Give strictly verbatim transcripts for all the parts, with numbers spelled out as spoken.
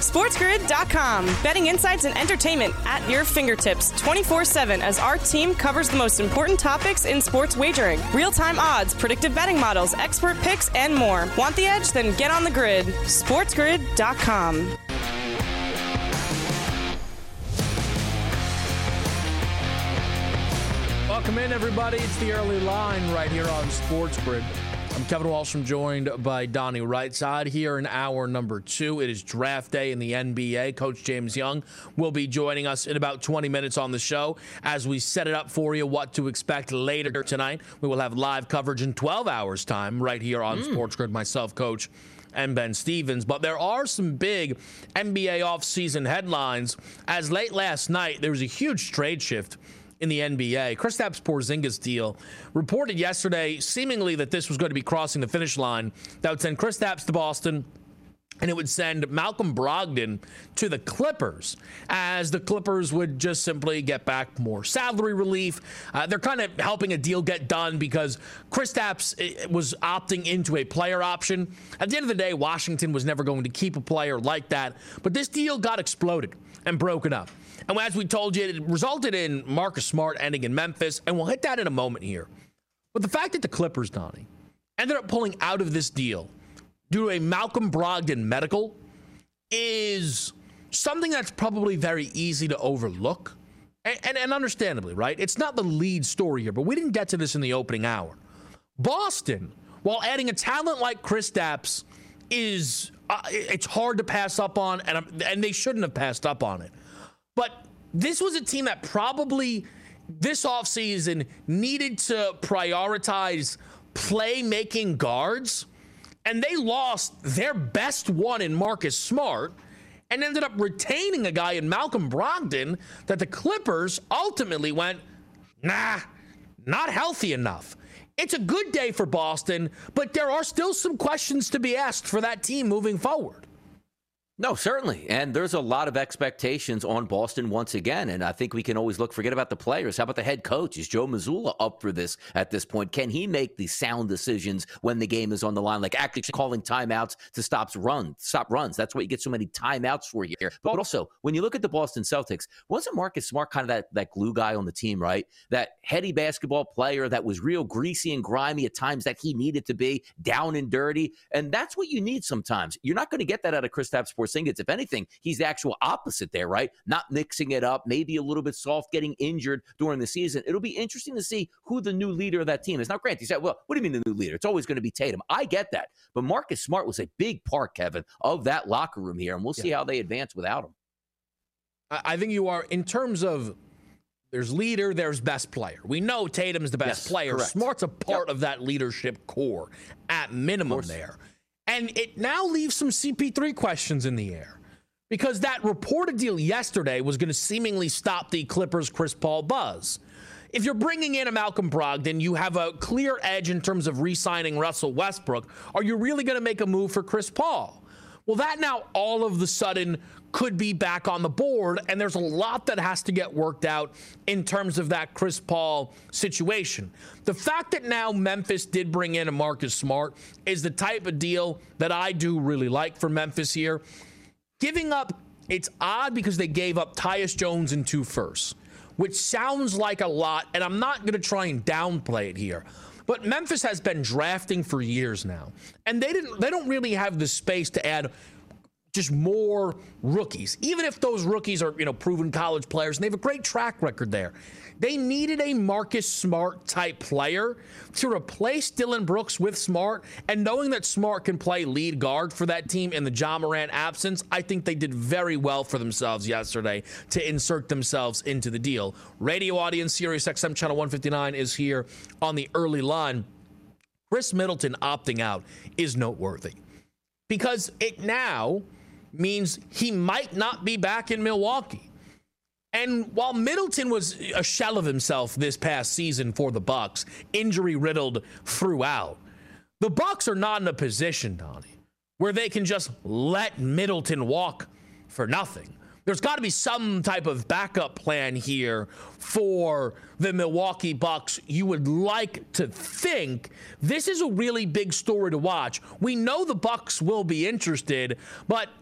SportsGrid dot com. Betting insights and entertainment at your fingertips twenty-four seven as our team covers the most important topics in sports wagering. Real-time odds, predictive betting models, expert picks, and more. Want the edge? Then get on the grid. SportsGrid dot com. Welcome in, everybody. It's the early line right here on Sports Grid. I'm Kevin Walsh. I'm joined by Donnie Rightside here in hour number two. It is draft day in the N B A. Coach James Young will be joining us in about twenty minutes on the show as we set it up for you what to expect later tonight. We will have live coverage in twelve hours time right here on mm. Sports Grid. Myself, Coach, and Ben Stevens. But there are some big N B A offseason headlines. As late last night, there was a huge trade shift in the N B A. Kristaps Porzingis deal reported yesterday seemingly that this was going to be crossing the finish line. That would send Kristaps to Boston, and it would send Malcolm Brogdon to the Clippers, as the Clippers would just simply get back more salary relief. Uh, they're kind of helping a deal get done because Kristaps was opting into a player option. At the end of the day, Washington was never going to keep a player like that, but this deal got exploded and broken up. And as we told you, it resulted in Marcus Smart ending in Memphis, and we'll hit that in a moment here. But the fact that the Clippers, Donnie, ended up pulling out of this deal due to a Malcolm Brogdon medical is something that's probably very easy to overlook. And, and, and understandably, right? It's not the lead story here, but we didn't get to this in the opening hour. Boston, while adding a talent like Kristaps, is uh, it's hard to pass up on, and, and they shouldn't have passed up on it. But this was a team that probably this offseason needed to prioritize playmaking guards, and they lost their best one in Marcus Smart and ended up retaining a guy in Malcolm Brogdon that the Clippers ultimately went, nah, not healthy enough. It's a good day for Boston, but there are still some questions to be asked for that team moving forward. No, certainly. And there's a lot of expectations on Boston once again. And I think we can always look, forget about the players. How about the head coach? Is Joe Mazzulla up for this at this point? Can he make the sound decisions when the game is on the line, like actually calling timeouts to stop runs, stop runs? That's what you get so many timeouts for here. But also, when you look at the Boston Celtics, wasn't Marcus Smart kind of that, that glue guy on the team, right? That heady basketball player that was real greasy and grimy at times that he needed to be, down and dirty. And that's what you need sometimes. You're not going to get that out of Kristaps Porzingis. If anything, he's the actual opposite there, right? Not mixing it up, maybe a little bit soft, getting injured during the season. It'll be interesting to see who the new leader of that team is. Now, Grant, you said, well, what do you mean the new leader? It's always going to be Tatum. I get that. But Marcus Smart was a big part, Kevin, of that locker room here, and we'll see yeah. how they advance without him. I think you are, in terms of there's leader, there's best player. We know Tatum's the best yes, player. Correct. Smart's a part yep. of that leadership core at minimum there. And it now leaves some C P three questions in the air, because that reported deal yesterday was going to seemingly stop the Clippers' Chris Paul buzz. If you're bringing in a Malcolm Brogdon, you have a clear edge in terms of re-signing Russell Westbrook. Are you really going to make a move for Chris Paul? Well, that now all of a sudden could be back on the board, and there's a lot that has to get worked out in terms of that Chris Paul situation. The fact that now Memphis did bring in a Marcus Smart is the type of deal that I do really like for Memphis here. Giving up, it's odd because they gave up Tyus Jones and two firsts, which sounds like a lot, and I'm not going to try and downplay it here. But Memphis has been drafting for years now, and they didn't. They don't really have the space to add just more rookies, even if those rookies are, you know, proven college players, and they have a great track record there. They needed a Marcus Smart type player to replace Dillon Brooks with Smart, and knowing that Smart can play lead guard for that team in the Ja Morant absence, I think they did very well for themselves yesterday to insert themselves into the deal. Radio audience, Sirius X M Channel one fifty-nine is here on the early line. Chris Middleton opting out is noteworthy because it now means he might not be back in Milwaukee. And while Middleton was a shell of himself this past season for the Bucks, injury riddled throughout, the Bucks are not in a position, Donnie, where they can just let Middleton walk for nothing. There's got to be some type of backup plan here for the Milwaukee Bucks. You would like to think this is a really big story to watch. We know the Bucks will be interested, but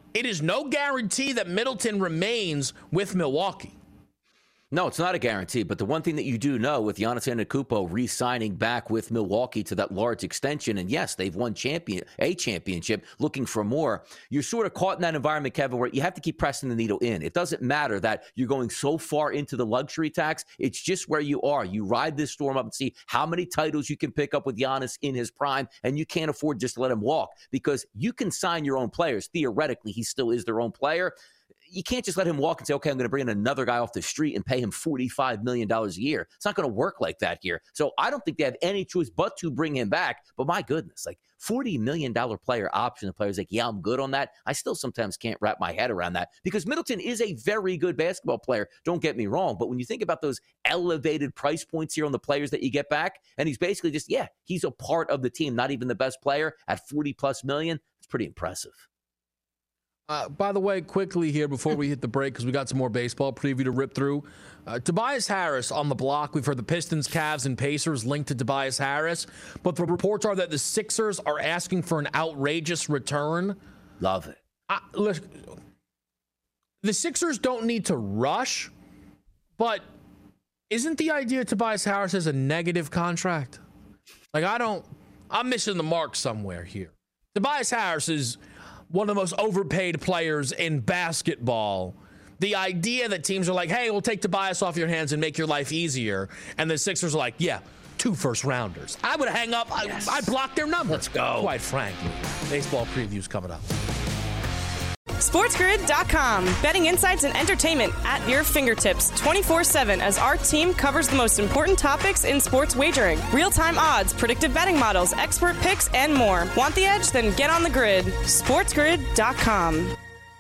it is no guarantee that Middleton remains with Milwaukee. No, it's not a guarantee, but the one thing that you do know with Giannis Antetokounmpo re-signing back with Milwaukee to that large extension, and yes, they've won champion a championship, looking for more, you're sort of caught in that environment, Kevin, where you have to keep pressing the needle in. It doesn't matter that you're going so far into the luxury tax. It's just where you are. You ride this storm up and see how many titles you can pick up with Giannis in his prime, and you can't afford just to let him walk because you can sign your own players. Theoretically, he still is their own player. You can't just let him walk and say, okay, I'm going to bring in another guy off the street and pay him forty-five million dollars a year. It's not going to work like that here. So I don't think they have any choice but to bring him back. But my goodness, like forty million dollars player option. The player's like, yeah, I'm good on that. I still sometimes can't wrap my head around that because Middleton is a very good basketball player. Don't get me wrong. But when you think about those elevated price points here on the players that you get back, and he's basically just, yeah, he's a part of the team, not even the best player at forty plus million. It's pretty impressive. Uh, by the way, quickly here before we hit the break, because we got some more baseball preview to rip through. Uh, Tobias Harris on the block. We've heard the Pistons, Cavs, and Pacers linked to Tobias Harris. But the reports are that the Sixers are asking for an outrageous return. Love it. Uh, listen, the Sixers don't need to rush, but isn't the idea Tobias Harris has a negative contract? Like, I don't, I'm missing the mark somewhere here. Tobias Harris is one of the most overpaid players in basketball. The idea that teams are like, hey, we'll take Tobias off your hands and make your life easier. And the Sixers are like, yeah, two first rounders. I would hang up. Yes. I, I'd block their number. Let's go. Quite frankly. Baseball previews coming up. SportsGrid dot com. Betting insights and entertainment at your fingertips twenty-four seven as our team covers the most important topics in sports wagering. Real-time odds, predictive betting models, expert picks, and more. Want the edge? Then get on the grid. SportsGrid dot com.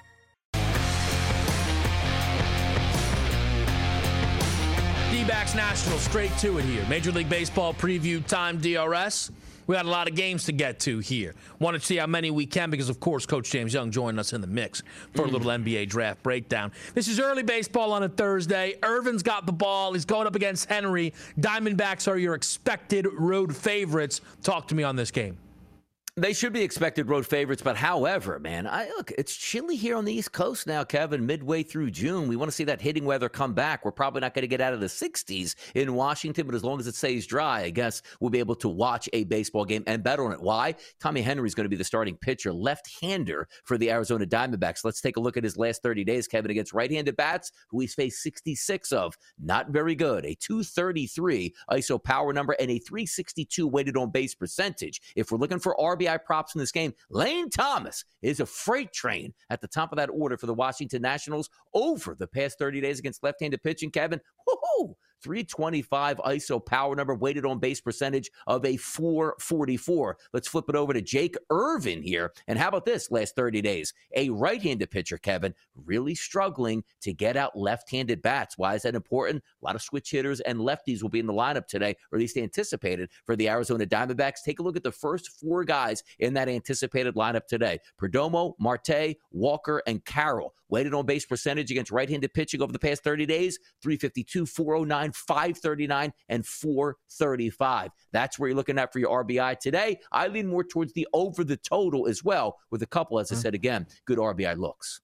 D-backs Nationals, straight to it here. Major League Baseball preview time, D R S. We got a lot of games to get to here. Want to see how many we can because, of course, Coach James Young joined us in the mix for a little N B A draft breakdown. This is early baseball on a Thursday. Irvin's got the ball. He's going up against Henry. Diamondbacks are your expected road favorites. Talk to me on this game. They should be expected road favorites, but however, man, I look, it's chilly here on the East Coast now, Kevin, midway through June. We want to see that hitting weather come back. We're probably not going to get out of the sixties in Washington, but as long as it stays dry, I guess we'll be able to watch a baseball game and bet on it. Why? Tommy Henry is going to be the starting pitcher, left-hander for the Arizona Diamondbacks. Let's take a look at his last thirty days, Kevin, against right-handed bats, who he's faced sixty-six of. Not very good. A two thirty-three I S O power number and a three sixty-two weighted on base percentage. If we're looking for R B I props in this game, Lane Thomas is a freight train at the top of that order for the Washington Nationals over the past thirty days against left-handed pitching, Kevin. Woohoo! three twenty-five I S O power number, weighted on base percentage of a four forty-four. Let's flip it over to Jake Irvin here. And how about this last thirty days? A right-handed pitcher, Kevin, really struggling to get out left-handed bats. Why is that important? A lot of switch hitters and lefties will be in the lineup today, or at least anticipated, for the Arizona Diamondbacks. Take a look at the first four guys in that anticipated lineup today. Perdomo, Marte, Walker, and Carroll. Weighted on base percentage against right-handed pitching over the past thirty days, three fifty-two, four oh nine, five thirty-nine, and four thirty-five. That's where you're looking at for your R B I today. I lean more towards the over the total as well, with a couple, as I said again, good R B I looks.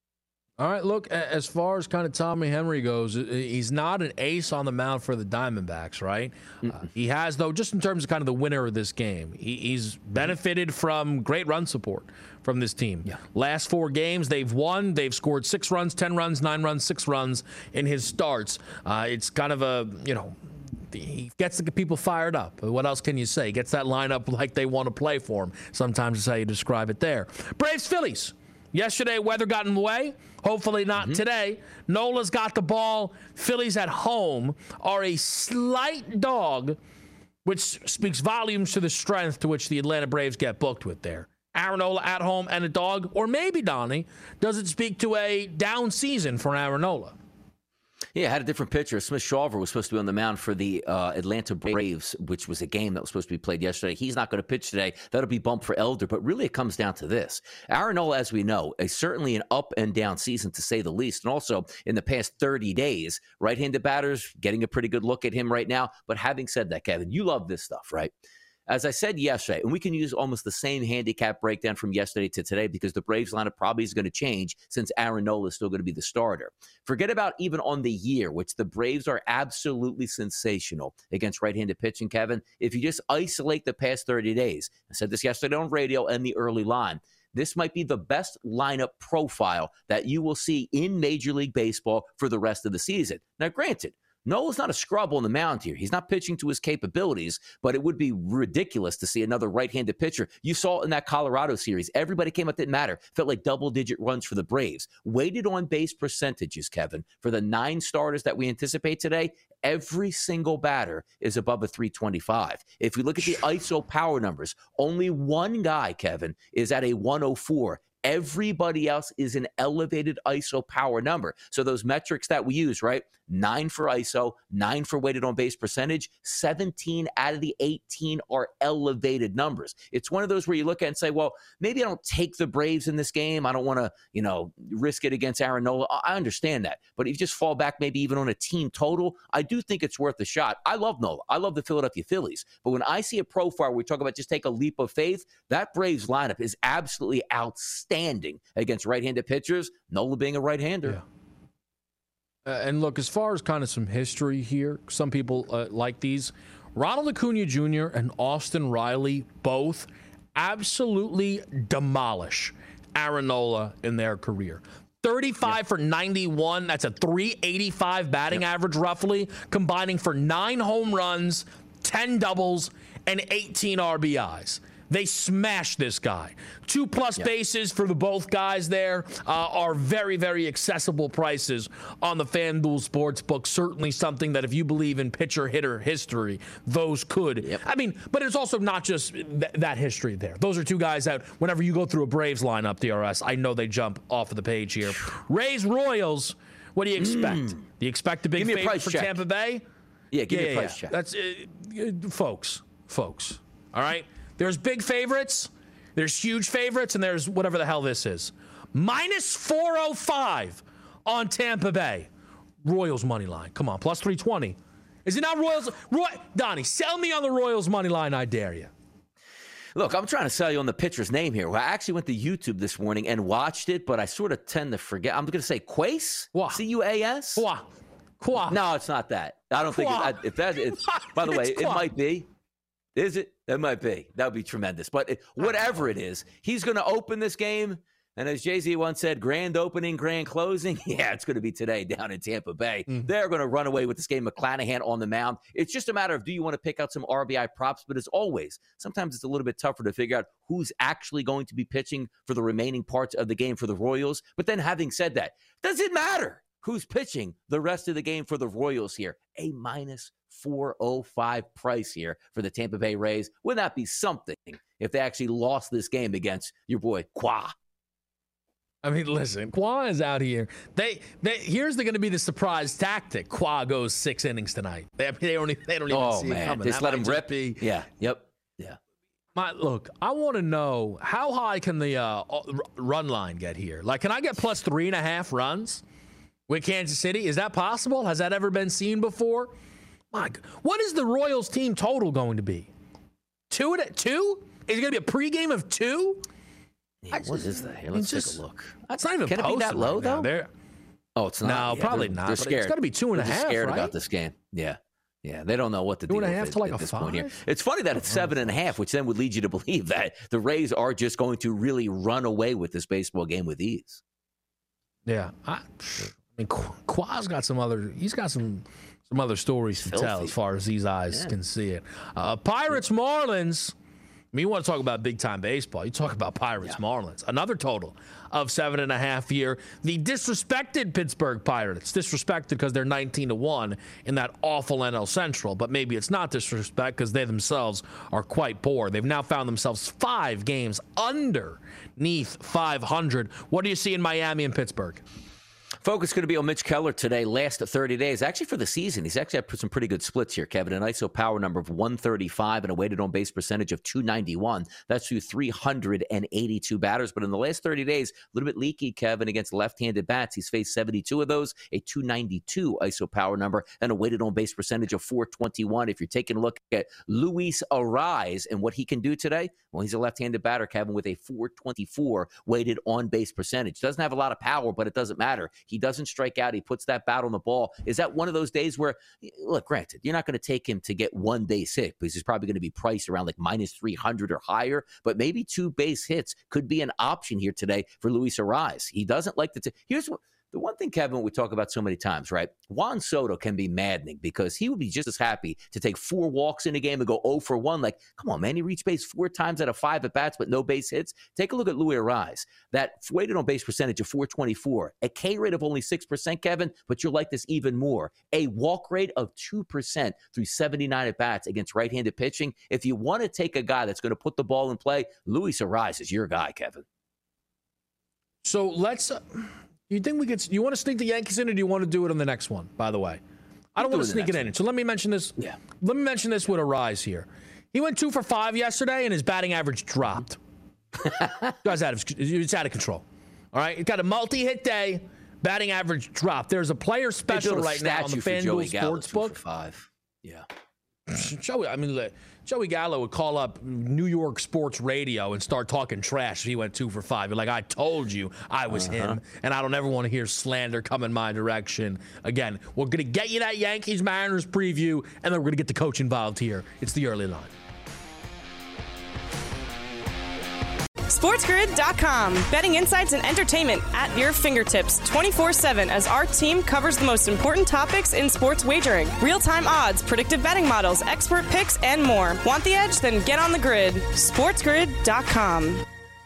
All right, look, as far as kind of Tommy Henry goes, he's not an ace on the mound for the Diamondbacks, right? Uh, he has, though, just in terms of kind of the winner of this game, he, he's benefited from great run support from this team. Yeah. Last four games, they've won. They've scored six runs, ten runs, nine runs, six runs in his starts. Uh, it's kind of a, you know, he gets the people fired up. What else can you say? He gets that lineup like they want to play for him. Sometimes is how you describe it there. Braves, Phillies. Yesterday, weather got in the way. Hopefully not mm-hmm. today. Nola's got the ball. Phillies at home are a slight dog, which speaks volumes to the strength to which the Atlanta Braves get booked with there. Aaron Nola at home and a dog, or maybe, Donnie, does it speak to a down season for Aaron Nola? Yeah, had a different pitcher. Smith Shawver was supposed to be on the mound for the uh, Atlanta Braves, which was a game that was supposed to be played yesterday. He's not going to pitch today. That'll be bumped for Elder. But really, it comes down to this. Aaron Nola, as we know, is certainly an up and down season, to say the least. And also, in the past thirty days, right-handed batters getting a pretty good look at him right now. But having said that, Kevin, you love this stuff, right? as I said yesterday, and we can use almost the same handicap breakdown from yesterday to today because the Braves lineup probably is going to change since Aaron Nola is still going to be the starter. Forget about even on the year, which the Braves are absolutely sensational against right-handed pitching, Kevin. If you just isolate the past thirty days, I said this yesterday on radio and the early line, this might be the best lineup profile that you will see in Major League Baseball for the rest of the season. Now, granted, Nola's not a scrub on the mound here. He's not pitching to his capabilities, but it would be ridiculous to see another right-handed pitcher. You saw in that Colorado series, everybody came up, didn't matter. Felt like double-digit runs for the Braves. Weighted on base percentages, Kevin, for the nine starters that we anticipate today, every single batter is above a three twenty-five. If we look at the I S O power numbers, only one guy, Kevin, is at a one oh four. Everybody else is an elevated I S O power number. So those metrics that we use, right? Nine for I S O, nine for weighted on base percentage, seventeen out of the eighteen are elevated numbers. It's one of those where you look at it and say, well, maybe I don't take the Braves in this game. I don't want to, you know, risk it against Aaron Nola. I understand that. But if you just fall back maybe even on a team total, I do think it's worth a shot. I love Nola. I love the Philadelphia Phillies. But when I see a profile where we talk about just take a leap of faith, that Braves lineup is absolutely outstanding against right-handed pitchers, Nola being a right-hander. Yeah. Uh, and look, as far as kind of some history here, some people uh, like these. Ronald Acuna Junior and Austin Riley both absolutely demolish Aaron Nola in their career. thirty-five yep. for ninety-one. That's a three eighty-five batting yep. average, roughly, combining for nine home runs, ten doubles, and eighteen R B Is. They smashed this guy. Two plus yep. bases for the both guys there uh, are very, very accessible prices on the FanDuel Sportsbook. Certainly something that if you believe in pitcher-hitter history, those could. Yep. I mean, but it's also not just th- that history there. Those are two guys that whenever you go through a Braves lineup, D R S, I know they jump off of the page here. Rays Royals, what do you expect? Mm. Do you expect a big give me favorite a price for check. Tampa Bay? Yeah, give yeah, me a price yeah. check. That's uh, folks, folks. All right? There's big favorites, there's huge favorites, and there's whatever the hell this is. Minus four oh five on Tampa Bay. Royals money line. Come on, plus three twenty. Is it not Royals? Roy, Donnie, sell me on the Royals money line, I dare you. Look, I'm trying to sell you on the pitcher's name here. Well, I actually went to YouTube this morning and watched it, but I sort of tend to forget. I'm going to say Quas? C U A S? Qua. Qua. No, it's not that. I don't think it, if that is. By the way, it might be. Is it? It might be. That would be tremendous. But it, whatever it is, he's going to open this game. And as Jay-Z once said, grand opening, grand closing. Yeah, it's going to be today down in Tampa Bay. Mm-hmm. They're going to run away with this game. McClanahan on the mound. It's just a matter of do you want to pick out some R B I props? But as always, sometimes it's a little bit tougher to figure out who's actually going to be pitching for the remaining parts of the game for the Royals. But then having said that, does it matter who's pitching the rest of the game for the Royals here? A minus four oh five price here for the Tampa Bay Rays. Wouldn't that be something if they actually lost this game against your boy Qua? I mean, listen, Qua is out here. They, they here's going to be the surprise tactic. Qua goes six innings tonight. They, they don't, they don't even oh, see man. it coming. Just that let him rip. Be, yeah. Yep. Yeah. My look, I want to know how high can the uh, run line get here? Like, can I get plus three and a half runs with Kansas City? Is that possible? Has that ever been seen before? My God. What is the Royals team total going to be? Two and a, two? Is it going to be a pregame of two? Yeah, what is that? Here, let's just, take a look. That's not even Can it be that low, right though? Oh, it's not. No, yeah, probably they're, not. They're but scared. It's got to be two and they're a half, scared right? about this game. Yeah. Yeah, they don't know what to do. Two do and a half with to it like at a this five? point here. It's funny that it's seven and a half, which then would lead you to believe that the Rays are just going to really run away with this baseball game with ease. Yeah. I, I mean, Qua's got some other, he's got some some other stories to Filthy. tell as far as these eyes yeah. can see it. Uh, Pirates, Marlins. I mean, you want to talk about big-time baseball. You talk about Pirates, yeah. Marlins. Another total of seven and a half here. The disrespected Pittsburgh Pirates. Disrespected because they're nineteen to one in that awful N L Central. But maybe it's not disrespect because they themselves are quite poor. They've now found themselves five games underneath five hundred. What do you see in Miami and Pittsburgh? Focus going to be on Mitch Keller today, last thirty days. Actually, for the season, he's actually had some pretty good splits here, Kevin. An I S O power number of one thirty-five and a weighted on base percentage of two ninety-one. That's through three hundred eighty-two batters. But in the last thirty days, a little bit leaky, Kevin, against left-handed bats. He's faced seventy-two of those, a two ninety-two I S O power number, and a weighted on base percentage of four twenty-one. If you're taking a look at Luis Arraez and what he can do today, well, he's a left-handed batter, Kevin, with a four twenty-four weighted on base percentage. Doesn't have a lot of power, but it doesn't matter. He doesn't strike out. He puts that bat on the ball. Is that one of those days where, look, granted, you're not going to take him to get one base hit because he's probably going to be priced around like minus three hundred or higher, but maybe two base hits could be an option here today for Luis Arraez. He doesn't like to t- here's what the one thing, Kevin, we talk about so many times, right? Juan Soto can be maddening because he would be just as happy to take four walks in a game and go oh for one. Like, come on, man, he reached base four times out of five at bats, but no base hits. Take a look at Luis Arraez. That weighted on base percentage of four twenty-four, a K rate of only six percent, Kevin, but you'll like this even more. A walk rate of two percent through seventy-nine at bats against right-handed pitching. If you want to take a guy that's going to put the ball in play, Luis Arraez is your guy, Kevin. So let's. Uh, you think we could? You want to sneak the Yankees in, or do you want to do it on the next one? By the way, I don't want to sneak it in. So let me mention this. Yeah. Let me mention this with Arraez here. He went two for five yesterday, and his batting average dropped. Guy's out of it's out of control. All right, he got a multi-hit day. Batting average dropped. There's a player special right now on the FanDuel Sportsbook. Five. Yeah. Joey, I mean, Joey Gallo would call up New York sports radio and start talking trash if he went two for five. You're like, I told you I was uh-huh. him, and I don't ever want to hear slander come in my direction again. We're going to get you that Yankees-Mariners preview, and then we're going to get the coach involved here. It's the early line. SportsGrid dot com. Betting insights and entertainment at your fingertips twenty-four seven as our team covers the most important topics in sports wagering. Real-time odds, predictive betting models, expert picks, and more. Want the edge? Then get on the grid. SportsGrid dot com.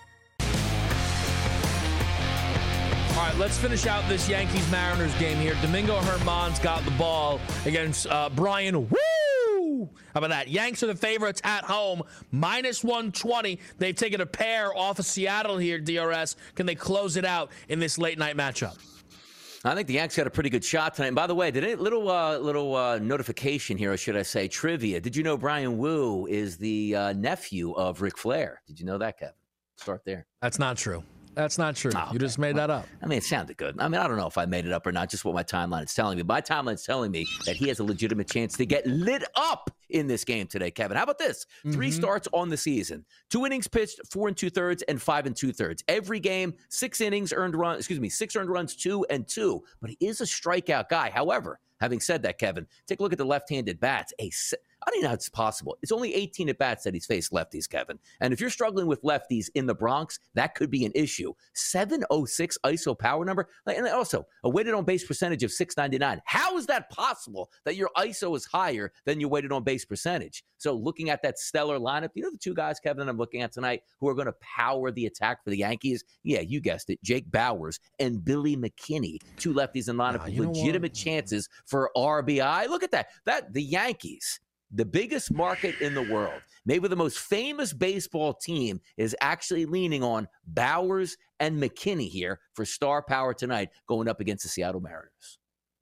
All right, let's finish out this Yankees-Mariners game here. Domingo Germán's got the ball against uh, Brian Woo! How about that? Yanks are the favorites at home, minus one twenty. They've taken a pair off of Seattle here, D R S. Can they close it out in this late-night matchup? I think the Yanks got a pretty good shot tonight. And by the way, did a little uh, little uh, notification here, or should I say trivia. Did you know Brian Woo is the uh, nephew of Ric Flair? Did you know that, Kevin? Start there. That's not true. That's not true. Oh, okay. You just made well, that up. I mean, it sounded good. I mean, I don't know if I made it up or not, just what my timeline is telling me. My timeline is telling me that he has a legitimate chance to get lit up in this game today, Kevin. How about this? Mm-hmm. Three starts on the season. Two innings pitched, four and two-thirds, and five and two-thirds. Every game, six innings, earned run, excuse me, six earned runs, two and two. But he is a strikeout guy. However, having said that, Kevin, take a look at the left-handed bats. A I don't even know how it's possible. It's only eighteen at-bats that he's faced lefties, Kevin. And if you're struggling with lefties in the Bronx, that could be an issue. seven oh six I S O power number. And also, a weighted on-base percentage of six ninety-nine. How is that possible that your I S O is higher than your weighted on-base percentage? So looking at that stellar lineup, you know the two guys, Kevin, I'm looking at tonight who are going to power the attack for the Yankees? Yeah, you guessed it. Jake Bauers and Billy McKinney. Two lefties in lineup with legitimate chances for R B I. Look at that. That the Yankees, the biggest market in the world, maybe the most famous baseball team, is actually leaning on Bauers and McKinney here for star power tonight going up against the Seattle Mariners.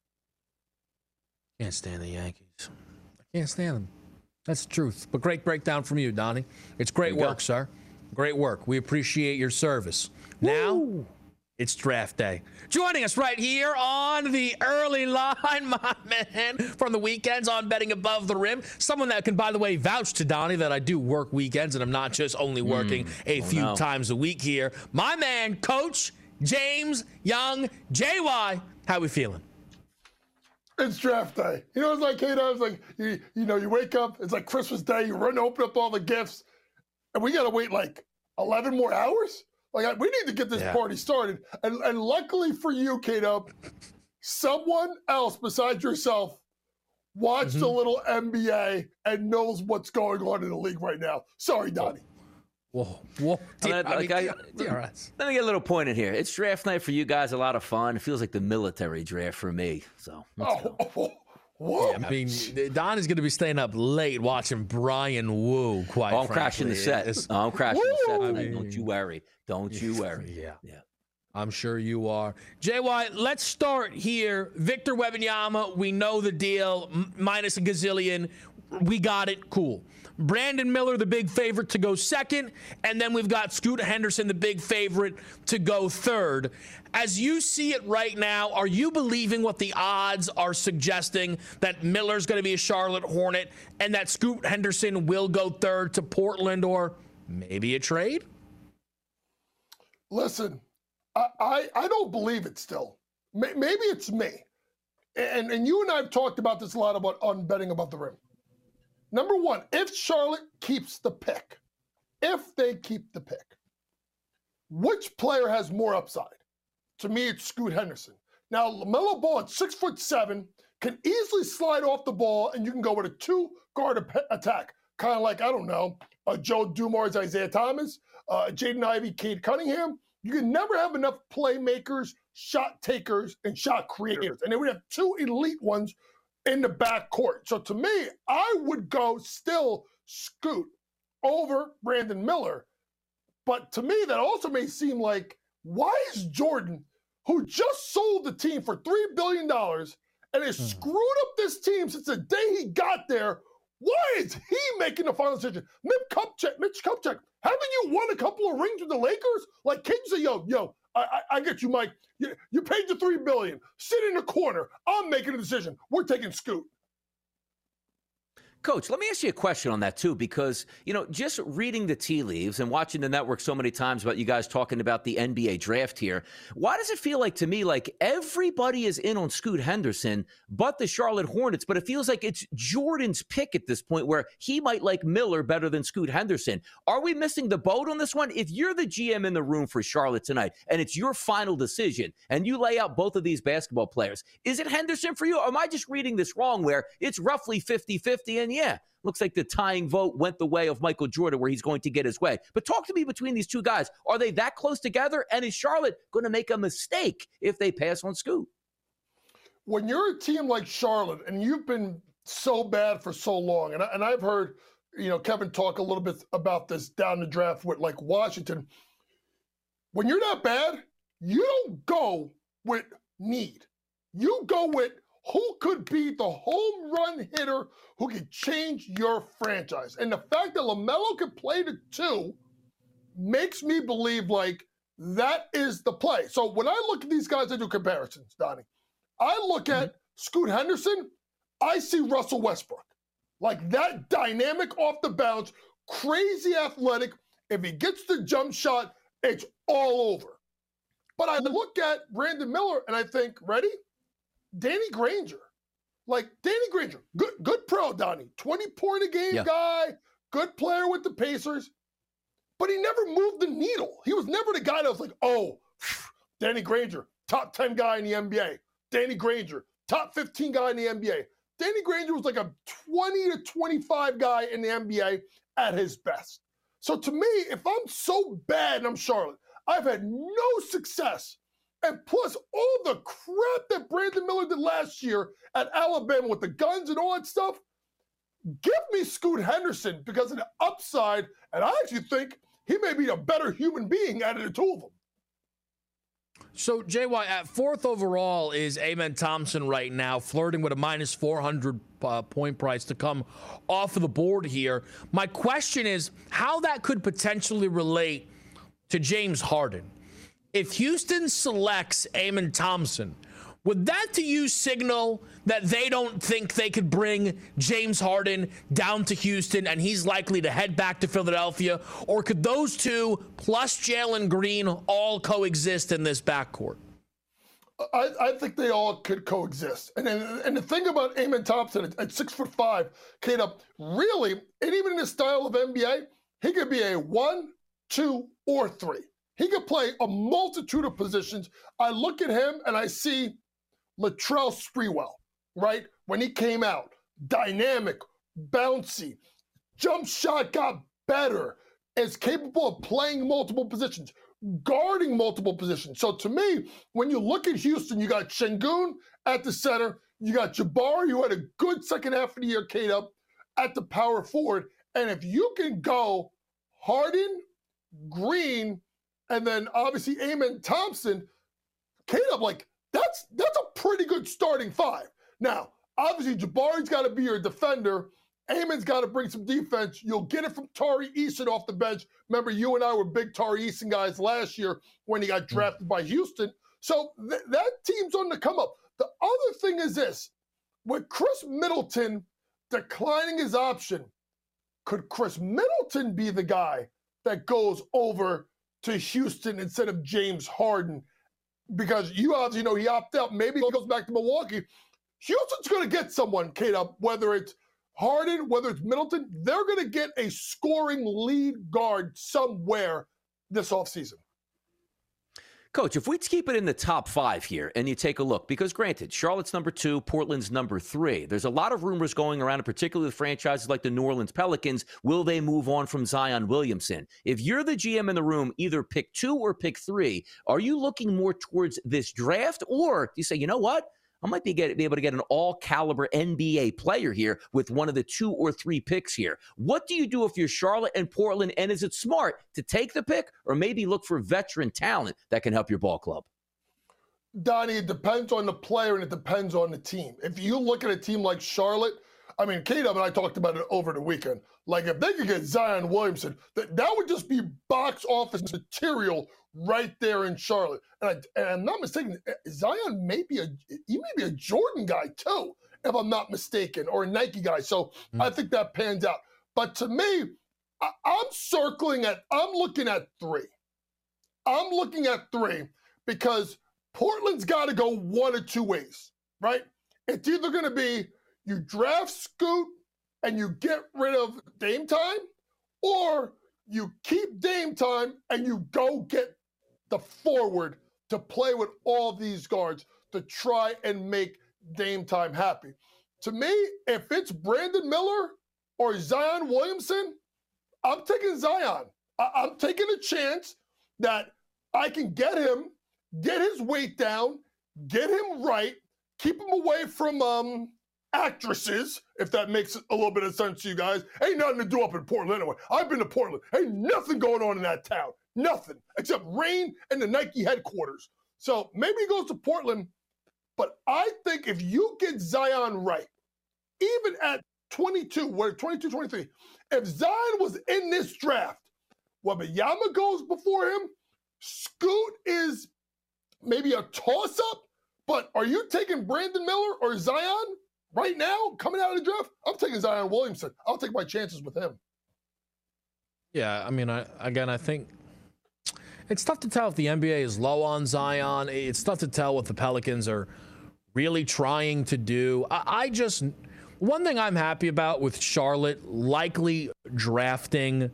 Can't stand the Yankees. I can't stand them. That's the truth. But great breakdown from you, Donnie. It's great work, go. sir. Great work. We appreciate your service. Woo! Now, it's draft day. Joining us right here on the early line, my man, from the weekends on Betting Above the Rim. Someone that can, by the way, vouch to Donnie that I do work weekends and I'm not just only working mm, a oh few no. times a week here. My man, Coach James Young. J Y, how we feeling? It's draft day. You know, it's like, hey, I was like, you, you know, you wake up, it's like Christmas Day, you run to open up all the gifts, and we got to wait like eleven more hours? Like, we need to get this yeah. party started. And, and luckily for you, Kato, someone else besides yourself watched mm-hmm. a little N B A and knows what's going on in the league right now. Sorry, Donnie. Whoa, whoa. D- I, like, I, D R S. Let me get a little point in here. It's draft night for you guys, a lot of fun. It feels like the military draft for me. So, let's oh, go. Oh, Whoa. Yeah, I mean, Don is going to be staying up late watching Brian Woo, quite oh, I'm frankly. crashing the set. Oh, I'm crashing Woo! the set. I mean, don't you worry. Don't you worry. Yeah. Yeah. I'm sure you are. J Y, let's start here. Victor Wembanyama, we know the deal, m- minus a gazillion. We got it. Cool. Brandon Miller, the big favorite to go second. And then we've got Scoot Henderson, the big favorite to go third. As you see it right now, are you believing what the odds are suggesting, that Miller's going to be a Charlotte Hornet and that Scoot Henderson will go third to Portland, or maybe a trade? Listen, I, I, I don't believe it still. Maybe it's me. And, and you and I have talked about this a lot about on Betting Above the Rim. Number one, if Charlotte keeps the pick, if they keep the pick, which player has more upside? To me, it's Scoot Henderson. Now, LaMelo Ball at six foot seven can easily slide off the ball, and you can go with a two-guard attack, kind of like, I don't know, uh, Joe Dumars, Isaiah Thomas, uh, Jaden Ivey, Cade Cunningham. You can never have enough playmakers, shot takers, and shot creators. And then we have two elite ones in the backcourt. So to me, I would go still Scoot over Brandon Miller. But to me, that also may seem like, why is Jordan, who just sold the team for three billion dollars and has mm. screwed up this team since the day he got there, why is he making the final decision? Mitch Kupchak, Mitch Kupchak, haven't you won a couple of rings with the Lakers? Like, can you say, yo, yo, I, I, I get you, Mike. You, you paid the three billion dollars. Sit in the corner. I'm making a decision. We're taking Scoot. Coach, let me ask you a question on that, too, because, you know, just reading the tea leaves and watching the network so many times about you guys talking about the N B A draft here, why does it feel like to me like everybody is in on Scoot Henderson but the Charlotte Hornets, but it feels like it's Jordan's pick at this point where he might like Miller better than Scoot Henderson? Are we missing the boat on this one? If you're the G M in the room for Charlotte tonight and it's your final decision and you lay out both of these basketball players, is it Henderson for you? Or am I just reading this wrong where it's roughly fifty-fifty and yeah, looks like the tying vote went the way of Michael Jordan where he's going to get his way. But talk to me between these two guys. Are they that close together? And is Charlotte going to make a mistake if they pass on Scoot? When you're a team like Charlotte and you've been so bad for so long, and, I, and I've heard, you know, Kevin talk a little bit about this down the draft with like Washington. When you're not bad, you don't go with need. You go with who could be the home run hitter who could change your franchise. And the fact that LaMelo can play the two makes me believe like that is the play. So when I look at these guys, I do comparisons, Donnie. I look mm-hmm. at Scoot Henderson, I see Russell Westbrook. Like that dynamic off the bounce, crazy athletic. If he gets the jump shot, it's all over. But I look at Brandon Miller and I think, ready? Danny Granger. Like, Danny Granger, good good pro, Donnie. twenty-point-a-game yeah. guy, good player with the Pacers. But he never moved the needle. He was never the guy that was like, oh, Danny Granger, top ten guy in the N B A. Danny Granger, top fifteen guy in the N B A. Danny Granger was like a twenty to twenty-five guy in the N B A at his best. So to me, if I'm so bad and I'm Charlotte, I've had no success. And plus all the crap that Brandon Miller did last year at Alabama with the guns and all that stuff, give me Scoot Henderson because of the upside. And I actually think he may be a better human being out of the two of them. So, J Y, at fourth overall is Amen Thompson right now, flirting with a minus four hundred uh, point price to come off of the board here. My question is how that could potentially relate to James Harden. If Houston selects Amen Thompson, would that to you signal that they don't think they could bring James Harden down to Houston and he's likely to head back to Philadelphia? Or could those two plus Jalen Green all coexist in this backcourt? I, I think they all could coexist. And and, and the thing about Amen Thompson at, at six foot five, Kate, up really, and even in the style of N B A, he could be a one, two, or three. He could play a multitude of positions. I look at him and I see Latrell Sprewell, right? When he came out, dynamic, bouncy, jump shot got better, is capable of playing multiple positions, guarding multiple positions. So to me, when you look at Houston, you got Şengün at the center, you got Jabari, who had a good second half of the year, Kate, up at the power forward. And if you can go Harden, Green, and then obviously Amen Thompson, Caleb, like, that's that's a pretty good starting five. Now, obviously, Jabari's got to be your defender. Amon's got to bring some defense. You'll get it from Tari Eason off the bench. Remember, you and I were big Tari Eason guys last year when he got drafted by Houston. So th- that team's on the come up. The other thing is this. With Chris Middleton declining his option, could Chris Middleton be the guy that goes over to Houston instead of James Harden? Because you obviously know he opted out. Maybe he goes back to Milwaukee. Houston's going to get someone, K-Dub, whether it's Harden, whether it's Middleton, they're going to get a scoring lead guard somewhere this offseason. Coach, if we keep it in the top five here and you take a look, because granted, Charlotte's number two, Portland's number three. There's a lot of rumors going around, particularly with franchises like the New Orleans Pelicans. Will they move on from Zion Williamson? If you're the G M in the room, either pick two or pick three. Are you looking more towards this draft, or do you say, you know what? I might be, get, be able to get an all-caliber N B A player here with one of the two or three picks here. What do you do if you're Charlotte and Portland, and is it smart to take the pick or maybe look for veteran talent that can help your ball club? Donnie, it depends on the player and it depends on the team. If you look at a team like Charlotte, I mean, K-Dub and I talked about it over the weekend. Like, if they could get Zion Williamson, that, that would just be box office material right there in Charlotte. And, I, and I'm not mistaken, Zion may be a he may be a Jordan guy too, if I'm not mistaken, or a Nike guy. So mm-hmm. I think that pans out. But to me, I, I'm circling at, I'm looking at three. I'm looking at three because Portland's got to go one or two ways, right? It's either going to be you draft Scoot and you get rid of Dame Time, or you keep Dame Time and you go get the forward to play with all these guards to try and make Dame Time happy. To me, if it's Brandon Miller or Zion Williamson, I'm taking Zion. I- I'm taking a chance that I can get him, get his weight down, get him right, keep him away from um, actresses, if that makes a little bit of sense to you guys. Ain't nothing to do up in Portland anyway. I've been to Portland. Ain't nothing going on in that town. Nothing except rain and the Nike headquarters. So maybe he goes to Portland, but I think if you get Zion right, even at twenty-two, where twenty-two, twenty-three, if Zion was in this draft, Wembanyama goes before him, Scoot is maybe a toss-up, but are you taking Brandon Miller or Zion right now coming out of the draft? I'm taking Zion Williamson. I'll take my chances with him. Yeah, I mean, I, again, I think it's tough to tell if the N B A is low on Zion. It's tough to tell what the Pelicans are really trying to do. I, I just, one thing I'm happy about with Charlotte likely drafting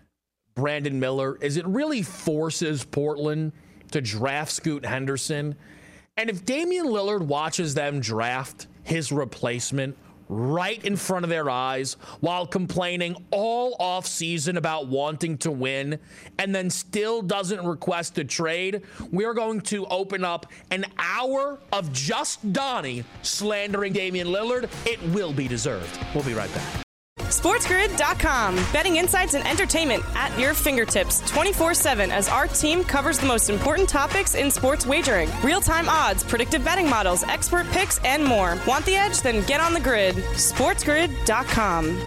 Brandon Miller is it really forces Portland to draft Scoot Henderson. And if Damian Lillard watches them draft his replacement right in front of their eyes while complaining all offseason about wanting to win and then still doesn't request a trade, we're going to open up an hour of just Donnie slandering Damian Lillard. It will be deserved. We'll be right back. SportsGrid dot com. Betting insights and entertainment at your fingertips twenty-four seven as our team covers the most important topics in sports wagering. Real-time odds, predictive betting models, expert picks, and more. Want the edge? Then get on the grid. SportsGrid dot com.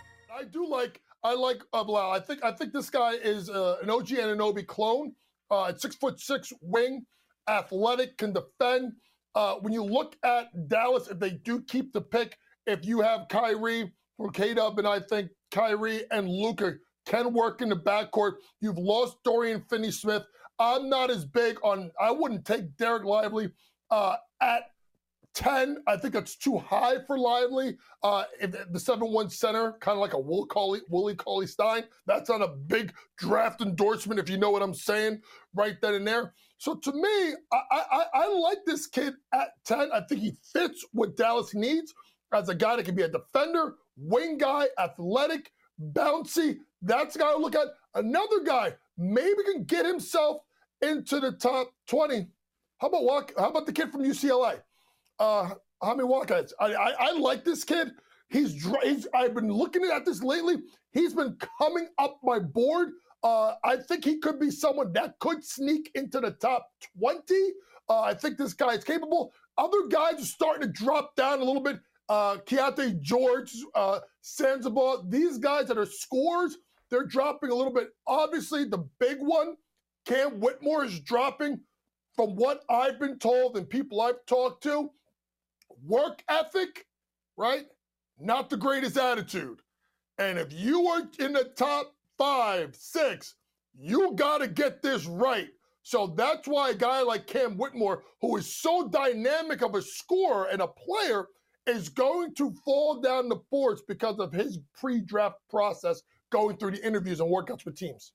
I do like, I like uh, Bilal. I think, I think this guy is uh, an O G Anunoby clone. Uh, at six foot six wing, athletic, can defend. Uh, when you look at Dallas, if they do keep the pick, if you have Kyrie or K-Dub, and I think Kyrie and Luka can work in the backcourt. You've lost Dorian Finney-Smith. I'm not as big on, I wouldn't take Derek Lively uh, at ten. I think that's too high for Lively. Uh, if the seven one center, kind of like a Will Cauley, Willie Cauley-Stein. That's not a big draft endorsement, if you know what I'm saying, right then and there. So to me, I, I, I like this kid at ten. I think he fits what Dallas needs as a guy that can be a defender, wing guy, athletic, bouncy. That's the guy I look at. Another guy maybe can get himself into the top twenty. How about Walk? How about the kid from U C L A? Uh, Hami Waka. I, I I like this kid. He's, he's I've been looking at this lately. He's been coming up my board Uh, I think he could be someone that could sneak into the top twenty. Uh, I think this guy is capable. Other guys are starting to drop down a little bit. Uh, Keontae George, uh, Sensabaugh, these guys that are scorers, they're dropping a little bit. Obviously, the big one, Cam Whitmore, is dropping. From what I've been told and people I've talked to, work ethic, right? Not the greatest attitude. And if you are in the top five, six, you got to get this right. So that's why a guy like Cam Whitmore, who is so dynamic of a scorer and a player, is going to fall down the boards because of his pre-draft process going through the interviews and workouts with teams.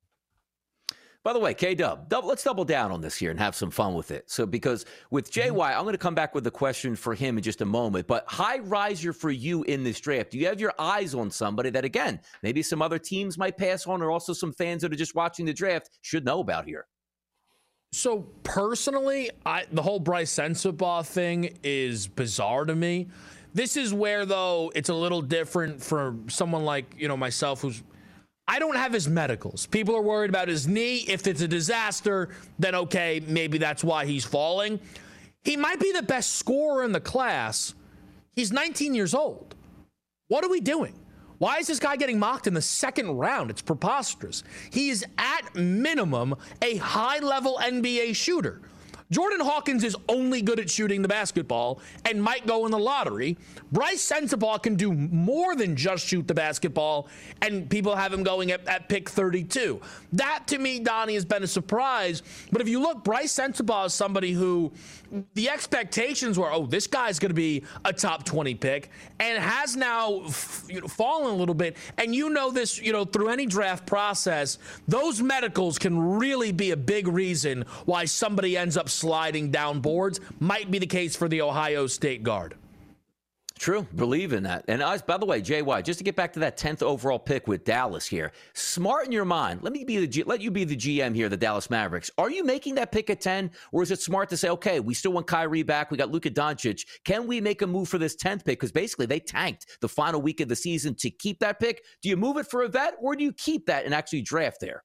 By the way, K-Dub, let's double down on this here and have some fun with it. So because with J Y, I'm going to come back with a question for him in just a moment. But high riser for you in this draft, do you have your eyes on somebody that, again, maybe some other teams might pass on or also some fans that are just watching the draft should know about here? So personally, I, the whole Bryce Sensabaugh thing is bizarre to me. This is where, though, it's a little different for someone like, you know, myself, who's I don't have his medicals. People are worried about his knee. If it's a disaster, then okay, maybe that's why he's falling. He might be the best scorer in the class. He's nineteen years old. What are we doing? Why is this guy getting mocked in the second round? It's preposterous. He is at minimum a high-level N B A shooter. Jordan Hawkins is only good at shooting the basketball and might go in the lottery. Bryce Sensabaugh can do more than just shoot the basketball, and people have him going at, at pick thirty-two. That, to me, Donnie, has been a surprise. But if you look, Bryce Sensabaugh is somebody who the expectations were, oh, this guy's going to be a top twenty pick, and has now f- you know, fallen a little bit. And you know this, you know, through any draft process, those medicals can really be a big reason why somebody ends up sliding down boards. Might be the case for the Ohio State guard. True. Believe in that. And I, by the way, J Y, just to get back to that tenth overall pick with Dallas here, smart in your mind. Let me be the G, let you be the G M here, the Dallas Mavericks. Are you making that pick at ten, or is it smart to say, okay, we still want Kyrie back, we got Luka Doncic. Can we make a move for this tenth pick? Because basically they tanked the final week of the season to keep that pick. Do you move it for a vet, or do you keep that and actually draft there?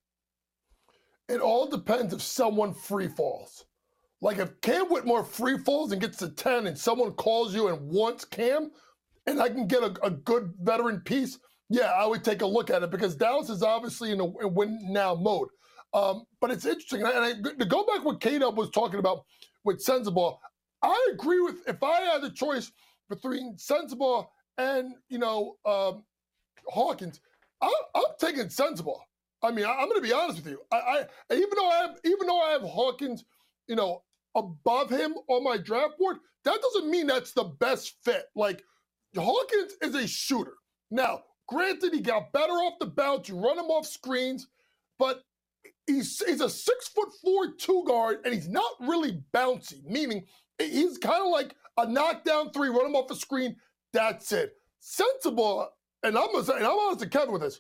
It all depends if someone free falls. Like if Cam Whitmore free falls and gets to ten and someone calls you and wants Cam and I can get a, a good veteran piece, yeah, I would take a look at it because Dallas is obviously in a, a win-now mode. Um, but it's interesting. And, I, and I, to go back what K-Dub was talking about with Sensabaugh, I agree with if I had the choice between Sensabaugh and, you know, um, Hawkins, I, I'm taking Sensabaugh. I mean, I, I'm going to be honest with you. I, I even though I have even though I have Hawkins, you know, above him on my draft board, that doesn't mean that's the best fit. Like, Hawkins is a shooter. Now, granted, he got better off the bounce. You run him off screens, but he's he's a six foot four two guard, and he's not really bouncy, meaning he's kind of like a knockdown three, run him off a screen. That's it. Sensabaugh, and I'm gonna say, and I'm honest to Kevin with this,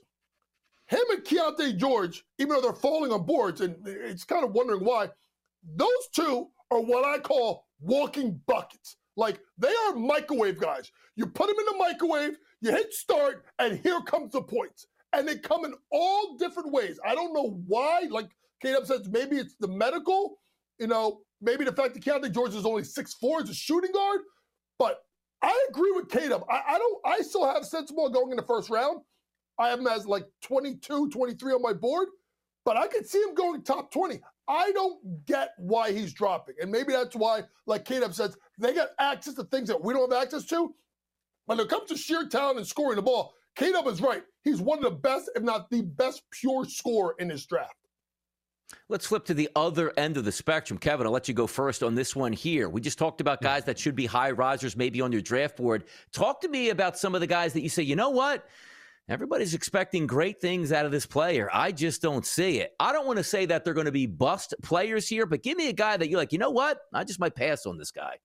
him and Keontae George, even though they're falling on boards, and it's kind of wondering why, those two are what I call walking buckets. Like, they are microwave guys. You put them in the microwave, you hit start, and here comes the points. And they come in all different ways. I don't know why. Like K-Dub says, maybe it's the medical, you know, maybe the fact that Keontae George is only six foot four as a shooting guard. But I agree with K-Dub. I, I don't. I still have Sensabaugh going in the first round. I have him as like twenty-two, twenty-three on my board. But I could see him going top twenty. I don't get why he's dropping. And maybe that's why, like K-Dub says, they got access to things that we don't have access to. When it comes to sheer talent and scoring the ball, K-Dub is right. He's one of the best, if not the best, pure scorer in this draft. Let's flip to the other end of the spectrum. Kevin, I'll let you go first on this one here. We just talked about guys that should be high risers, maybe on your draft board. Talk to me about some of the guys that you say, you know what? Everybody's expecting great things out of this player. I just don't see it. I don't want to say that they're going to be bust players here, but give me a guy that you're like, you know what? I just might pass on this guy.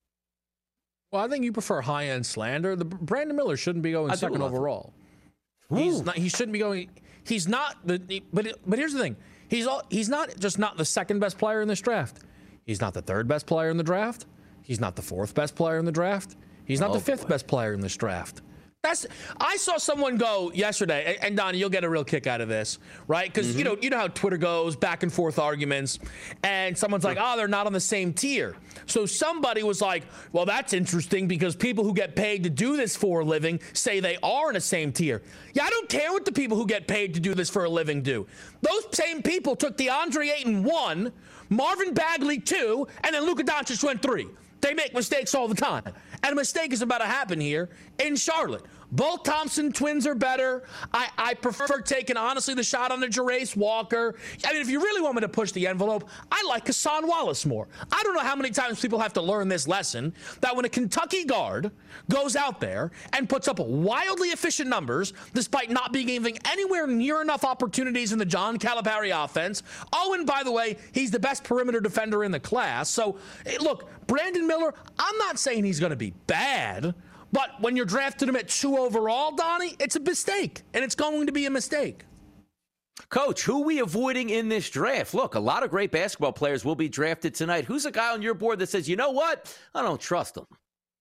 Well, I think you prefer high-end slander. The Brandon Miller shouldn't be going I second overall. It. He's not. He shouldn't be going. He's not the. But but here's the thing. He's all. He's not just not the second best player in this draft. He's not the third best player in the draft. He's not the fourth best player in the draft. He's not oh, the fifth boy. best player in this draft. That's, I saw someone go yesterday, and Donnie, you'll get a real kick out of this, right? Because mm-hmm. you know, you know how Twitter goes, back and forth arguments, and someone's like, "Oh, they're not on the same tier." So somebody was like, "Well, that's interesting because people who get paid to do this for a living say they are in the same tier." Yeah, I don't care what the people who get paid to do this for a living do. Those same people took DeAndre Ayton one, Marvin Bagley two, and then Luka Doncic went three. They make mistakes all the time. And a mistake is about to happen here in Charlotte. Both Thompson twins are better. I, I prefer taking, honestly, the shot on the Jarace Walker. I mean, if you really want me to push the envelope, I like Hassan Wallace more. I don't know how many times people have to learn this lesson, that when a Kentucky guard goes out there and puts up wildly efficient numbers, despite not being even anywhere near enough opportunities in the John Calipari offense. Oh, and by the way, he's the best perimeter defender in the class. So, look, Brandon Miller, I'm not saying he's going to be bad, but when you're drafted him at two overall, Donnie, it's a mistake, and it's going to be a mistake. Coach, who are we avoiding in this draft? Look, a lot of great basketball players will be drafted tonight. Who's a guy on your board that says, you know what? I don't trust him.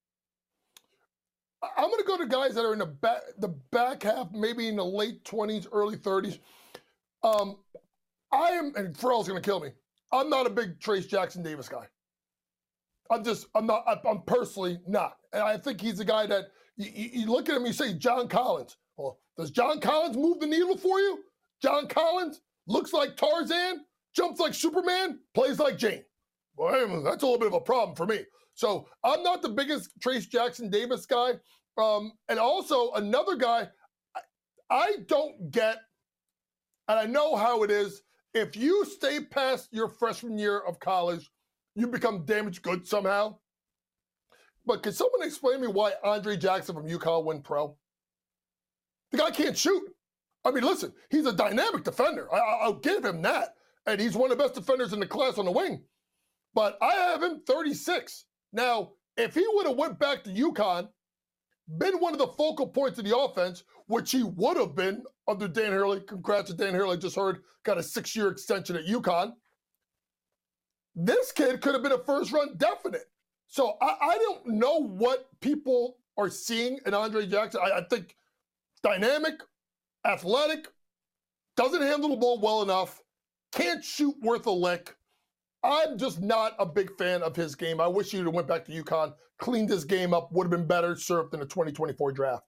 I'm going to go to guys that are in the back, the back half, maybe in the late twenties, early thirties. Um, I am, and Pharrell's going to kill me. I'm not a big Trayce Jackson-Davis guy. I'm just, I'm not, I'm personally not. And I think he's a guy that, you, you look at him, you say, John Collins. Well, does John Collins move the needle for you? John Collins looks like Tarzan, jumps like Superman, plays like Jane. Well, that's a little bit of a problem for me. So I'm not the biggest Trayce Jackson-Davis guy. Um, and also another guy, I, I don't get, and I know how it is, if you stay past your freshman year of college, you become damaged goods somehow. But can someone explain to me why Andre Jackson from UConn went pro? The guy can't shoot. I mean, listen, he's a dynamic defender. I, I'll give him that. And he's one of the best defenders in the class on the wing. But I have him thirty-six. Now, if he would have went back to UConn, been one of the focal points of the offense, which he would have been under Dan Hurley. Congrats to Dan Hurley, just heard, got a six-year extension at UConn. This kid could have been a first-run definite. So I, I don't know what people are seeing in Andre Jackson. I, I think dynamic, athletic, doesn't handle the ball well enough, can't shoot worth a lick. I'm just not a big fan of his game. I wish he would have went back to UConn, cleaned his game up, would have been better served in the twenty twenty-four draft.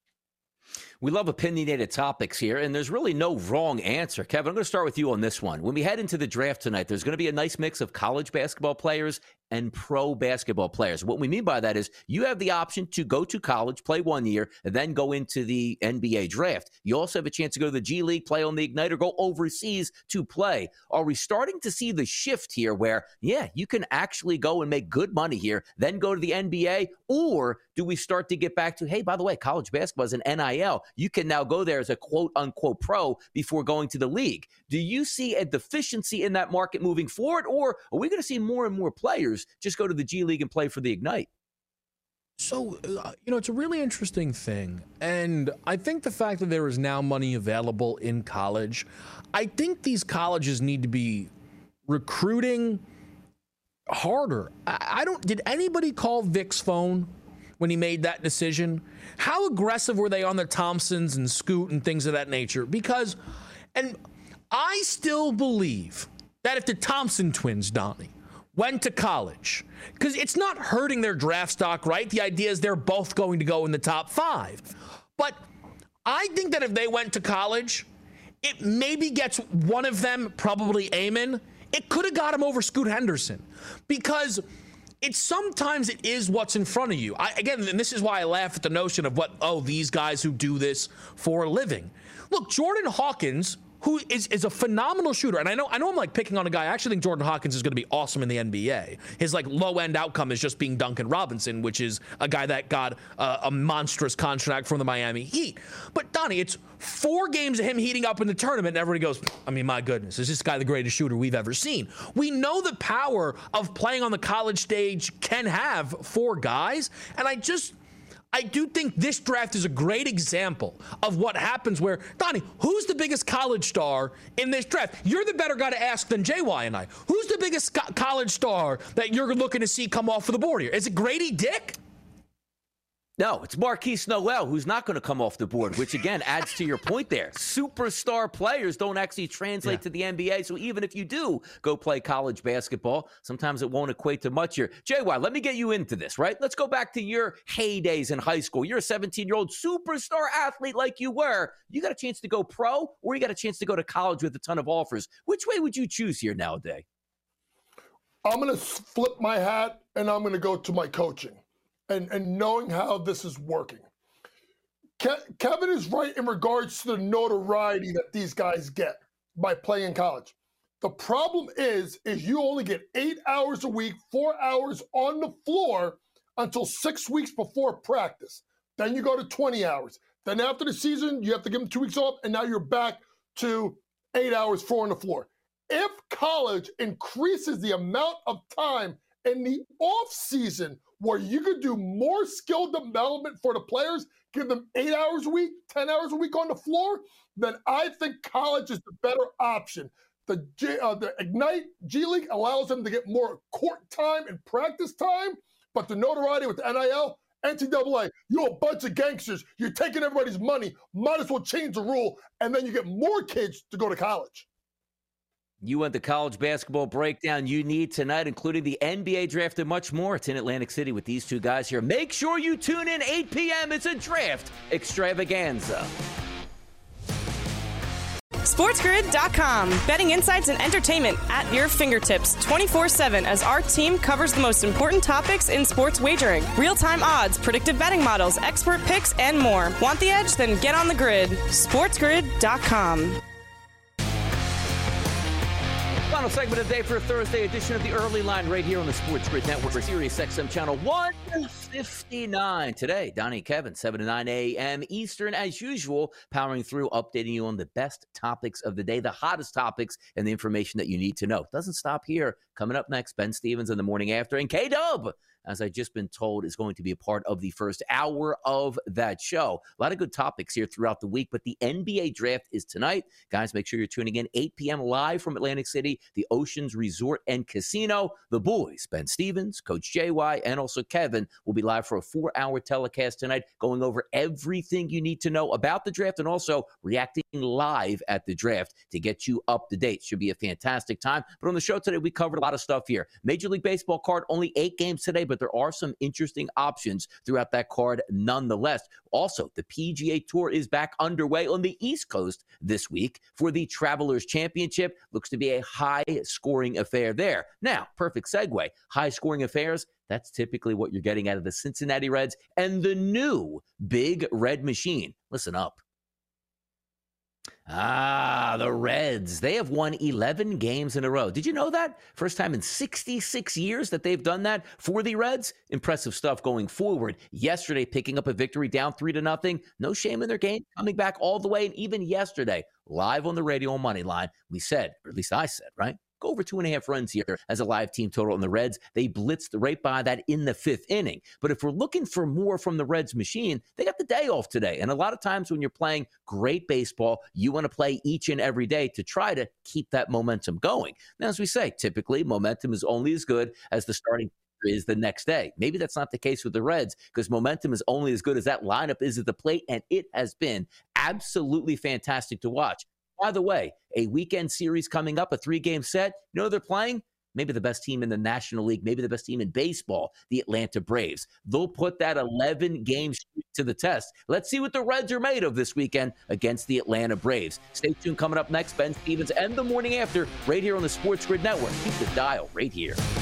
We love opinionated topics here, and there's really no wrong answer. Kevin, I'm going to start with you on this one. When we head into the draft tonight, there's going to be a nice mix of college basketball players and pro basketball players. What we mean by that is you have the option to go to college, play one year, and then go into the N B A draft. You also have a chance to go to the G League, play on the Ignite, or go overseas to play. Are we starting to see the shift here where, yeah, you can actually go and make good money here, then go to the N B A? Or do we start to get back to, hey, by the way, college basketball is an N I L. You can now go there as a quote-unquote pro before going to the league. Do you see a deficiency in that market moving forward, or are we going to see more and more players just go to the G League and play for the Ignite? So, uh, you know, it's a really interesting thing. And I think the fact that there is now money available in college, I think these colleges need to be recruiting harder. I, I don't, did anybody call Vic's phone when he made that decision? How aggressive were they on the Thompsons and Scoot and things of that nature? Because, and I still believe that if the Thompson twins, Donnie, went to college, because it's not hurting their draft stock, right? The idea is they're both going to go in the top five. But I think that if they went to college, it maybe gets one of them, probably Amon. It could have got him over Scoot Henderson, because it's sometimes it is what's in front of you. I, again, and this is why I laugh at the notion of what, oh, these guys who do this for a living. Look, Jordan Hawkins, who is, is a phenomenal shooter. And I know I know I'm like picking on a guy. I actually think Jordan Hawkins is going to be awesome in the N B A. His like low-end outcome is just being Duncan Robinson, which is a guy that got uh, a monstrous contract from the Miami Heat. But Donnie, it's four games of him heating up in the tournament, and everybody goes, I mean, my goodness, is this guy the greatest shooter we've ever seen? We know the power of playing on the college stage can have for guys, and I just... I do think this draft is a great example of what happens where, Donnie, who's the biggest college star in this draft? You're the better guy to ask than J Y and I. Who's the biggest co- college star that you're looking to see come off of the board here? Is it Grady Dick? No, it's Marquise Noel who's not going to come off the board, which, again, adds to your point there. Superstar players don't actually translate yeah. to the N B A, so even if you do go play college basketball, sometimes it won't equate to much here. J Y, let me get you into this, right? Let's go back to your heydays in high school. You're a seventeen-year-old superstar athlete like you were. You got a chance to go pro, or you got a chance to go to college with a ton of offers. Which way would you choose here nowadays? I'm going to flip my hat, and I'm going to go to my coaching. And, and knowing how this is working. Ke- Kevin is right in regards to the notoriety that these guys get by playing college. The problem is, is you only get eight hours a week, four hours on the floor until six weeks before practice. Then you go to twenty hours. Then after the season, you have to give them two weeks off, and now you're back to eight hours, four on the floor. If college increases the amount of time in the off season where you could do more skill development for the players, give them eight hours a week, ten hours a week on the floor, then I think college is the better option. The, G, uh, the Ignite G League allows them to get more court time and practice time, but the notoriety with the N I L, N C double A, you're a bunch of gangsters. You're taking everybody's money. Might as well change the rule, and then you get more kids to go to college. You want the college basketball breakdown you need tonight, including the N B A draft and much more. It's in Atlantic City with these two guys here. Make sure you tune in eight p.m. It's a draft extravaganza. SportsGrid dot com. Betting insights and entertainment at your fingertips twenty-four seven as our team covers the most important topics in sports wagering. Real-time odds, predictive betting models, expert picks, and more. Want the edge? Then get on the grid. SportsGrid dot com. Final segment of the day for a Thursday edition of the Early Line right here on the Sports Grid Network, Sirius X M channel one fifty-nine. Today, Donnie and Kevin, seven to nine a.m. Eastern, as usual, powering through, updating you on the best topics of the day, the hottest topics, and the information that you need to know. Doesn't stop here. Coming up next, Ben Stevens in the morning after, and K-Dub, as I've just been told, is going to be a part of the first hour of that show. A lot of good topics here throughout the week, but the N B A draft is tonight. Guys, make sure you're tuning in eight p.m. live from Atlantic City, the Oceans Resort and Casino. The boys, Ben Stevens, Coach J Y, and also Kevin, will be live for a four-hour telecast tonight, going over everything you need to know about the draft and also reacting live at the draft to get you up to date. Should be a fantastic time. But on the show today, we covered a lot of stuff here. Major League Baseball card, only eight games today, but there are some interesting options throughout that card nonetheless. Also, the P G A Tour is back underway on the East Coast this week for the Travelers Championship. Looks to be a high-scoring affair there. Now, perfect segue. High-scoring affairs, that's typically what you're getting out of the Cincinnati Reds and the new Big Red Machine. Listen up. Ah, the Reds. They have won eleven games in a row. Did you know that? First time in sixty-six years that they've done that for the Reds. Impressive stuff going forward. Yesterday, picking up a victory down three to nothing. No shame in their game. Coming back all the way. And even yesterday, live on the radio on Moneyline, we said, or at least I said, right? Go over two and a half runs here as a live team total on the Reds. They blitzed right by that in the fifth inning. But if we're looking for more from the Reds machine, they got the day off today. And a lot of times when you're playing great baseball, you want to play each and every day to try to keep that momentum going. Now, as we say, typically momentum is only as good as the starting is the next day. Maybe that's not the case with the Reds because momentum is only as good as that lineup is at the plate, and it has been absolutely fantastic to watch. By the way, a weekend series coming up, a three-game set. You know who they're playing? Maybe the best team in the National League, maybe the best team in baseball, the Atlanta Braves. They'll put that eleven-game streak to the test. Let's see what the Reds are made of this weekend against the Atlanta Braves. Stay tuned. Coming up next, Ben Stevens and the morning after right here on the Sports Grid Network. Keep the dial right here.